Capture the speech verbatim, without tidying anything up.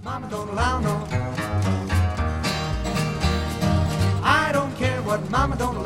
Mama don't allow no. I don't care what Mama don't allow.